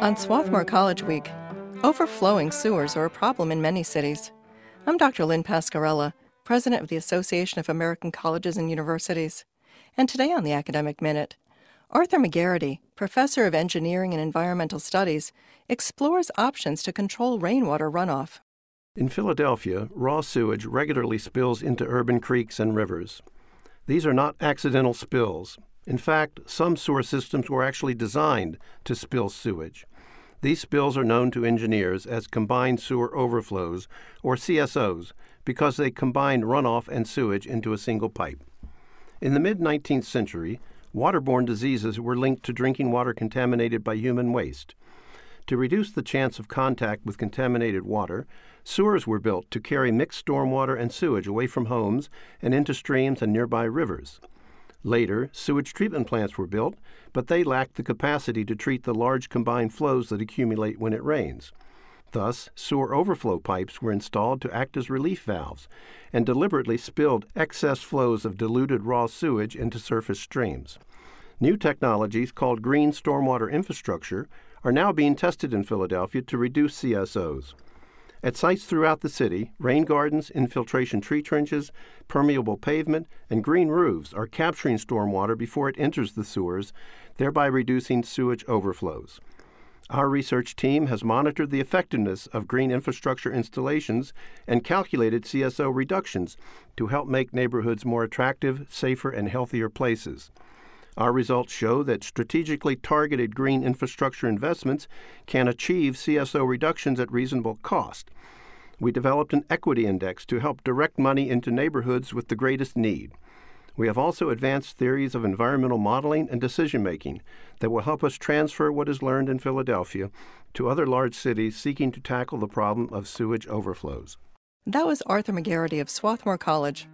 On Swarthmore College Week, overflowing sewers are a problem in many cities. I'm Dr. Lynn Pascarella, president of the Association of American Colleges and Universities. And today on the Academic Minute, Arthur McGarity, professor of engineering and environmental studies, explores options to control rainwater runoff. In Philadelphia, raw sewage regularly spills into urban creeks and rivers. These are not accidental spills. In fact, some sewer systems were actually designed to spill sewage. These spills are known to engineers as combined sewer overflows, or CSOs, because they combine runoff and sewage into a single pipe. In the mid-19th century, waterborne diseases were linked to drinking water contaminated by human waste. To reduce the chance of contact with contaminated water, sewers were built to carry mixed stormwater and sewage away from homes and into streams and nearby rivers. Later, sewage treatment plants were built, but they lacked the capacity to treat the large combined flows that accumulate when it rains. Thus, sewer overflow pipes were installed to act as relief valves and deliberately spilled excess flows of diluted raw sewage into surface streams. New technologies called green stormwater infrastructure are now being tested in Philadelphia to reduce CSOs. At sites throughout the city, rain gardens, infiltration tree trenches, permeable pavement, and green roofs are capturing stormwater before it enters the sewers, thereby reducing sewage overflows. Our research team has monitored the effectiveness of green infrastructure installations and calculated CSO reductions to help make neighborhoods more attractive, safer, and healthier places. Our results show that strategically targeted green infrastructure investments can achieve CSO reductions at reasonable cost. We developed an equity index to help direct money into neighborhoods with the greatest need. We have also advanced theories of environmental modeling and decision-making that will help us transfer what is learned in Philadelphia to other large cities seeking to tackle the problem of sewage overflows. That was Arthur McGarity of Swarthmore College.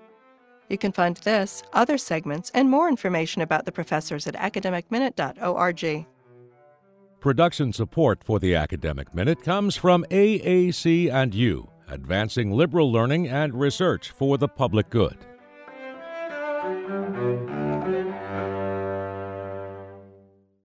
You can find this, other segments, and more information about the professors at academicminute.org. Production support for the Academic Minute comes from AAC&U, advancing liberal learning and research for the public good.